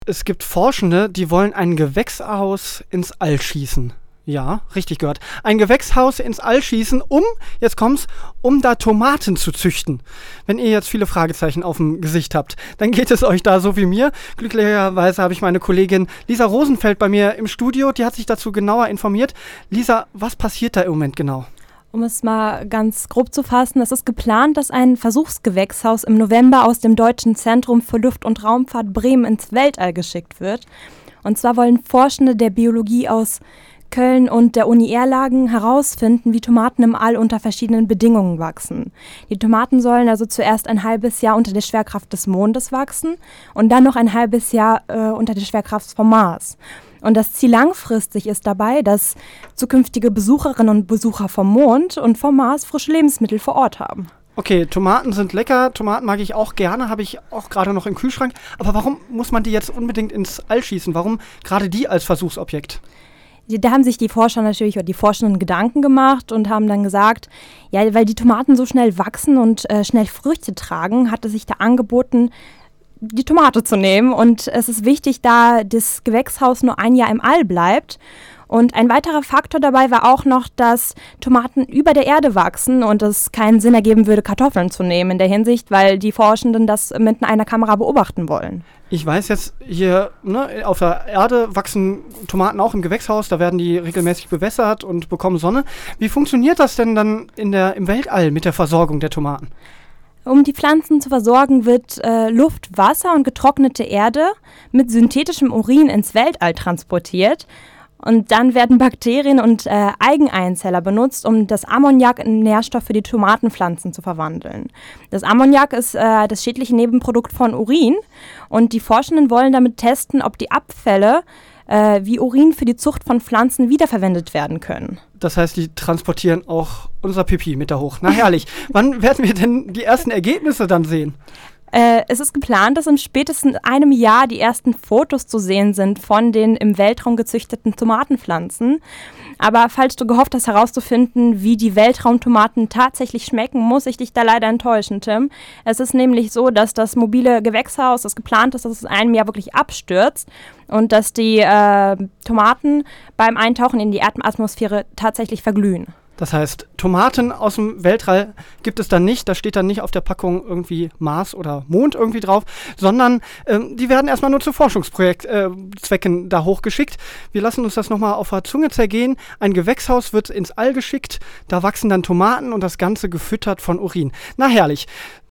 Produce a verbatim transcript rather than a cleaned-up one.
Es gibt Forschende, die wollen ein Gewächshaus ins All schießen. Ja, richtig gehört. Ein Gewächshaus ins All schießen, um, jetzt kommt's, um da Tomaten zu züchten. Wenn ihr jetzt viele Fragezeichen auf dem Gesicht habt, dann geht es euch da so wie mir. Glücklicherweise habe ich meine Kollegin Lisa Rosenfeld bei mir im Studio, die hat sich dazu genauer informiert. Lisa, was passiert da im Moment genau? Um es mal ganz grob zu fassen, es ist geplant, dass ein Versuchsgewächshaus im November aus dem Deutschen Zentrum für Luft- und Raumfahrt Bremen ins Weltall geschickt wird. Und zwar wollen Forschende der Biologie aus Köln und der Uni Erlangen herausfinden, wie Tomaten im All unter verschiedenen Bedingungen wachsen. Die Tomaten sollen also zuerst ein halbes Jahr unter der Schwerkraft des Mondes wachsen und dann noch ein halbes Jahr äh, unter der Schwerkraft vom Mars. Und das Ziel langfristig ist dabei, dass zukünftige Besucherinnen und Besucher vom Mond und vom Mars frische Lebensmittel vor Ort haben. Okay, Tomaten sind lecker, Tomaten mag ich auch gerne, habe ich auch gerade noch im Kühlschrank. Aber warum muss man die jetzt unbedingt ins All schießen? Warum gerade die als Versuchsobjekt? Da haben sich die Forscher natürlich oder die Forschenden Gedanken gemacht und haben dann gesagt, ja, weil die Tomaten so schnell wachsen und äh, schnell Früchte tragen, hat es sich da angeboten, die Tomate zu nehmen. Und es ist wichtig, da das Gewächshaus nur ein Jahr im All bleibt. Und ein weiterer Faktor dabei war auch noch, dass Tomaten über der Erde wachsen und es keinen Sinn ergeben würde, Kartoffeln zu nehmen in der Hinsicht, weil die Forschenden das mit einer Kamera beobachten wollen. Ich weiß jetzt, hier ne, auf der Erde wachsen Tomaten auch im Gewächshaus, da werden die regelmäßig bewässert und bekommen Sonne. Wie funktioniert das denn dann in der, im Weltall mit der Versorgung der Tomaten? Um die Pflanzen zu versorgen, wird äh, Luft, Wasser und getrocknete Erde mit synthetischem Urin ins Weltall transportiert. Und dann werden Bakterien und äh, Eigeneinzeller benutzt, um das Ammoniak in Nährstoff für die Tomatenpflanzen zu verwandeln. Das Ammoniak ist äh, das schädliche Nebenprodukt von Urin und die Forschenden wollen damit testen, ob die Abfälle äh, wie Urin für die Zucht von Pflanzen wiederverwendet werden können. Das heißt, die transportieren auch unser Pipi mit da hoch. Na herrlich. Wann werden wir denn die ersten Ergebnisse dann sehen? Äh, es ist geplant, dass in spätestens einem Jahr die ersten Fotos zu sehen sind von den im Weltraum gezüchteten Tomatenpflanzen. Aber falls du gehofft hast herauszufinden, wie die Weltraumtomaten tatsächlich schmecken, muss ich dich da leider enttäuschen, Tim. Es ist nämlich so, dass das mobile Gewächshaus, das geplant ist, dass es in einem Jahr wirklich abstürzt und dass die äh, Tomaten beim Eintauchen in die Erdatmosphäre tatsächlich verglühen. Das heißt, Tomaten aus dem Weltall gibt es dann nicht, da steht dann nicht auf der Packung irgendwie Mars oder Mond irgendwie drauf, sondern ähm, die werden erstmal nur zu Forschungszwecken äh, da hochgeschickt. Wir lassen uns das nochmal auf der Zunge zergehen. Ein Gewächshaus wird ins All geschickt, da wachsen dann Tomaten und das Ganze gefüttert von Urin. Na herrlich.